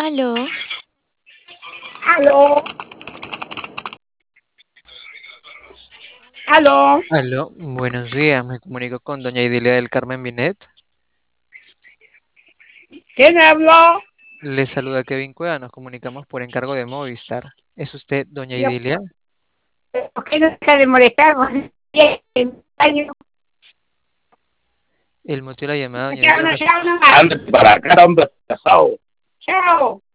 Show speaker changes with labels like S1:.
S1: Aló,
S2: Aló, aló,
S3: Aló, buenos días, me comunico con doña Idilia del Carmen Binet.
S2: ¿quién habló?
S3: Le saluda Kevin Cueva, nos comunicamos por encargo de Movistar. ¿Es usted doña
S2: Yo,
S3: Idilia?
S2: ¿por qué no deja de molestar? Años,
S3: El motivo de la llamada, doña
S2: ya
S3: Idilia,
S2: no, ya no más. Ándate para acá, hombre, pesado. Chao.